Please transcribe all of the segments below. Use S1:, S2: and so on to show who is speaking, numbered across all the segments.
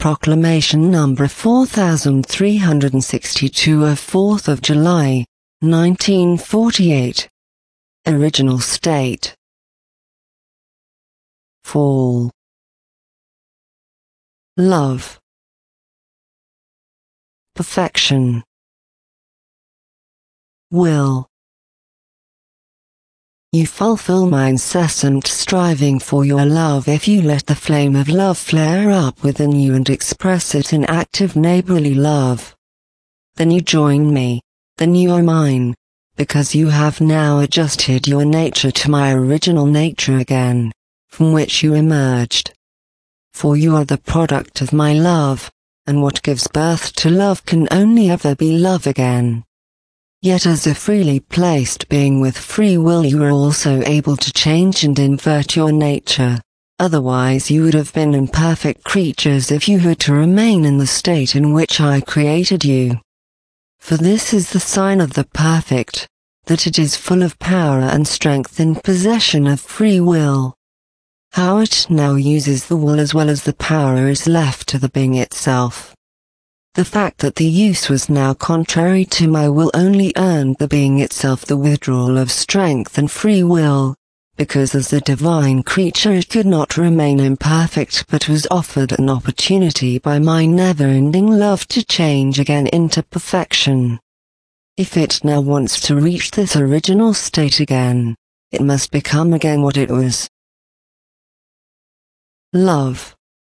S1: Proclamation number 4362 of 4th of July, 1948. Original state. Fall. Love. Perfection. Will. You fulfill my incessant striving for your love if you let the flame of love flare up within you and express it in active neighborly love. Then you join me, then you are mine, because you have now adjusted your nature to my original nature again, from which you emerged. For you are the product of my love, and what gives birth to love can only ever be love again. Yet as a freely placed being with free will you are also able to change and invert your nature, otherwise you would have been imperfect creatures if you were to remain in the state in which I created you. For this is the sign of the perfect, that it is full of power and strength in possession of free will. How it now uses the will as well as the power is left to the being itself. The fact that the use was now contrary to my will only earned the being itself the withdrawal of strength and free will, because as a divine creature it could not remain imperfect but was offered an opportunity by my never-ending love to change again into perfection. If it now wants to reach this original state again, it must become again what it was. Love.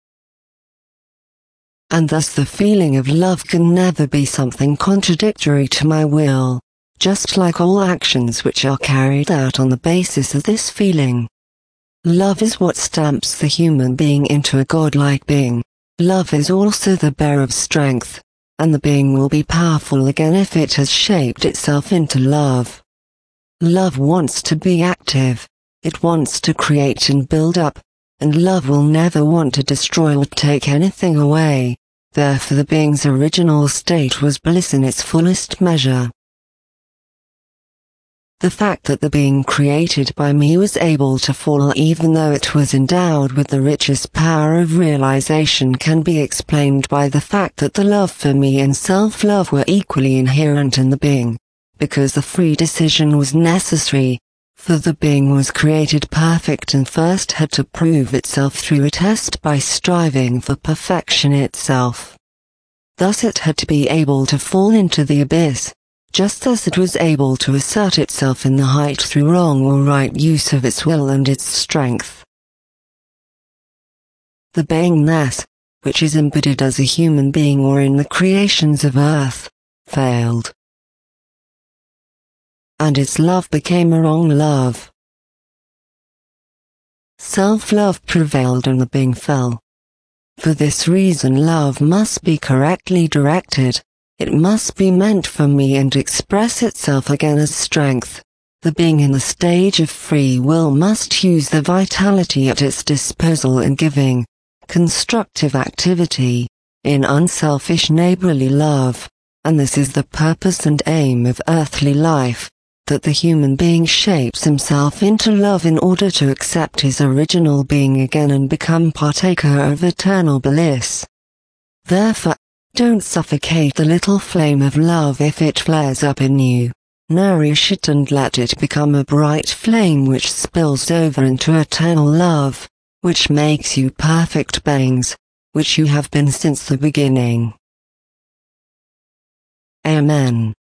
S1: And thus the feeling of love can never be something contradictory to my will, just like all actions which are carried out on the basis of this feeling. Love is what stamps the human being into a godlike being. Love is also the bearer of strength, and the being will be powerful again if it has shaped itself into love. Love wants to be active, it wants to create and build up, and love will never want to destroy or take anything away. Therefore the being's original state was bliss in its fullest measure. The fact that the being created by me was able to fall even though it was endowed with the richest power of realization can be explained by the fact that the love for me and self-love were equally inherent in the being, because the free decision was necessary, for the being was created perfect and first had to prove itself through a test by striving for perfection itself. Thus it had to be able to fall into the abyss, just as it was able to assert itself in the height through wrong or right use of its will and its strength. The beingness, which is embodied as a human being or in the creations of earth, failed. And its love became a wrong love. Self-love prevailed and the being fell. For this reason love must be correctly directed, it must be meant for me and express itself again as strength. The being in the stage of free will must use the vitality at its disposal in giving, constructive activity, in unselfish neighborly love, and this is the purpose and aim of earthly life, that the human being shapes himself into love in order to accept his original being again and become partaker of eternal bliss. Therefore, don't suffocate the little flame of love if it flares up in you. Nourish it and let it become a bright flame which spills over into eternal love, which makes you perfect beings, which you have been since the beginning. Amen.